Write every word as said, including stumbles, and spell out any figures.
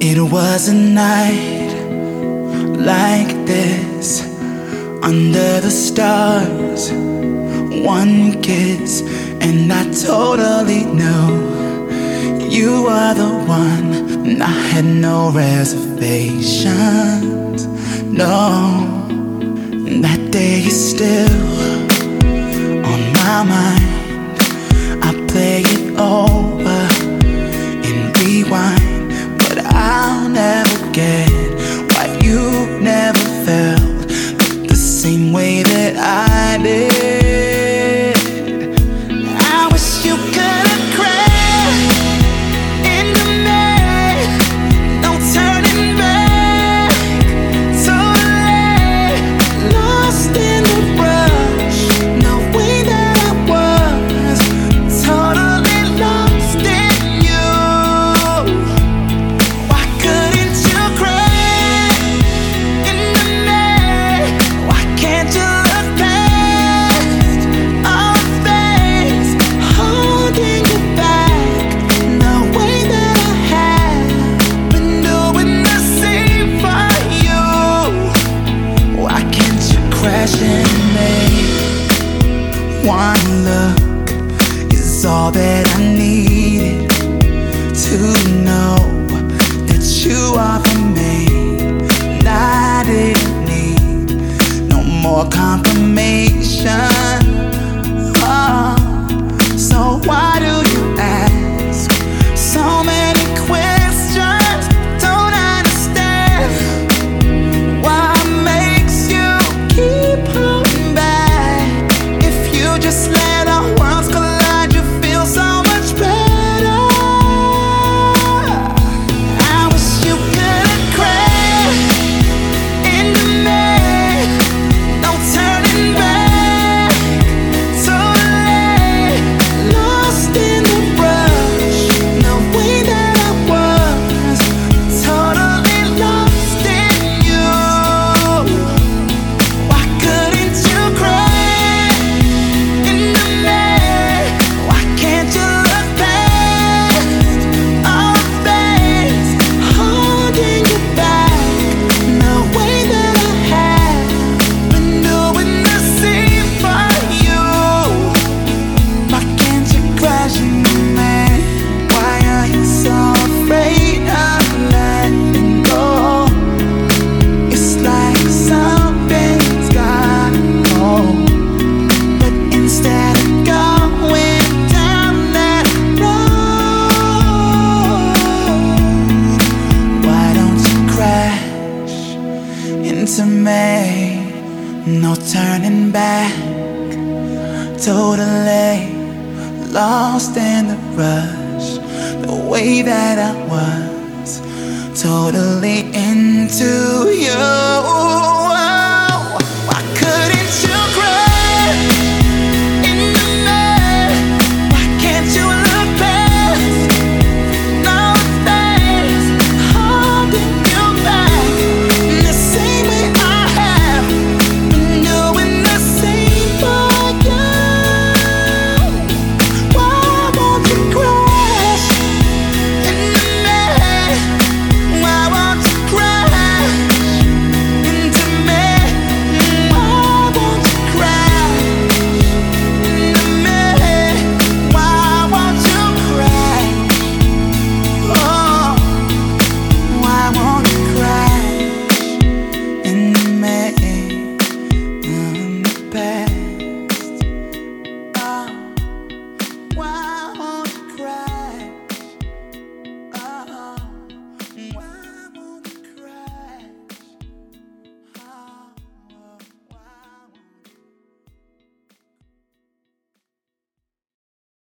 It was a night like this, under the stars, one kiss, and I totally knew you were the one, and I had no reservations, no. That day is still on my mind. I play it over and rewind, but I'll never get why you never felt the same way that I did. I wish you could have crashed into me, no turning back, totally lost in the rush, no way that I was, totally lost in you. Why couldn't you crash into me? Why can't you look past all the things holding you back, the way that I have been doing the same for you? Why can't you crash into me? One look is all that I needed to know that you are for me, and I didn't need no more confirmation. Oh, so why do you ask so many questions? Don't understand what makes you keep holding back. If you just let our worlds collide, you feel so much better. I wish you could have crashed into me, no turning back, totally lost in the rush, the way that I was, totally lost in you. Why couldn't you crash into me? Why can't you look past all the things holding you back, the way that I have been doing the same for you? Why can't you crash into me? Why are you so afraid of letting go? It's like something's gotta go, but instead of going down that road, why don't you crash into me? No turning back, totally lost in the rush, the way that I was, totally into you.